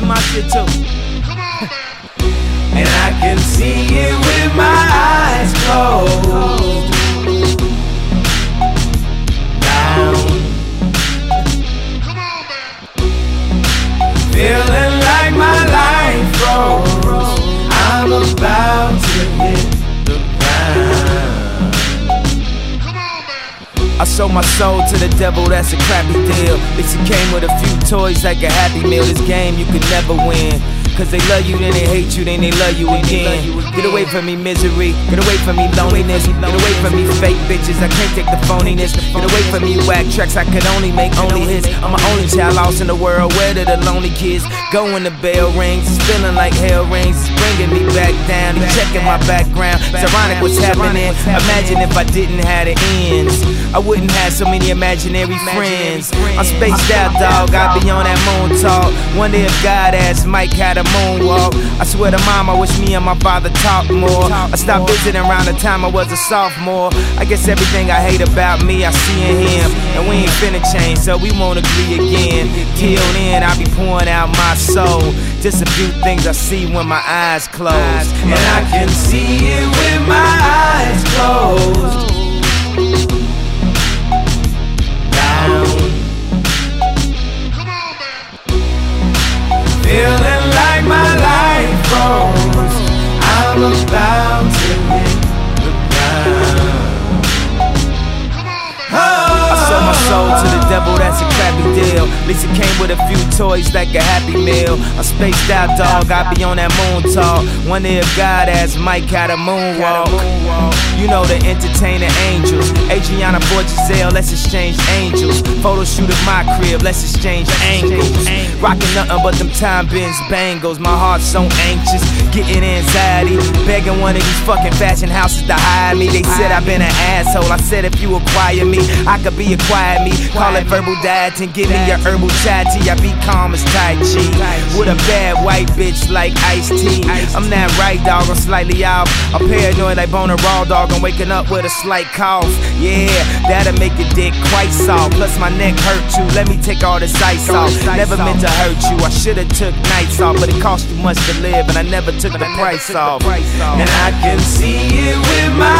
my shit too. And I can see it with my eyes closed. Down. Feeling like my life froze. I'm about to hit the ground. I sold my soul to the devil, that's a crappy deal. At least it came with a few toys like a Happy Meal. This game you could never win. Cause they love you, then they hate you, then they love you again. Get away from me misery, get away from me loneliness, get away from me fake bitches, I can't take the phoniness. Get away from me whack tracks, I could only make only hits. I'm my only child lost in the world, where did the lonely kids go when the bell rings? It's feeling like hell rings, it's bringing me back down. He's checking my background, it's ironic what's happening. Imagine if I didn't have the ends, I wouldn't have so many imaginary friends. I'm spaced out, dog, I be on that moon talk. Wonder if God asked Mike how to moonwalk. I swear to mom, I wish me and my father talked more. I stopped visiting around the time I was a sophomore. I guess everything I hate about me, I see in him. And we ain't finna change, so we won't agree again. Till then, I be pouring out my soul. Just a few things I see when my eyes close. And I can see it with my eyes closed. Feeling like my life froze. I'm about to hit the ground. I sold my soul to the devil, that's a crappy deal. At least it came with a few toys like a Happy Meal. I'm spaced out, dog, I be on that moon talk. Wonder if God asked Mike how to moonwalk. You know the entertainer angels. Adriana for Giselle, let's exchange angels. Photo shoot at my crib, let's exchange angles. Rockin' nothing but them time bends bangles. My heart's so anxious, getting anxiety. Begging one of these fucking fashion houses to hire me. They said I've been an asshole. I said if you acquire me, I could be acquired me. Call it verbal dieting, give me your herbal chai tea. I be calm as Tai Chi. With a bad white bitch like Ice-T. I'm not right, dog, I'm slightly off. I'm paranoid like Boner Raw, dog. I'm waking up with a slight cough. Yeah, that'll make your dick quite soft. Plus my neck hurt too, let me take all this ice off. Never meant to hurt you, I should've took nights off. But it cost too much to live and I never took the price off. And I can see it with my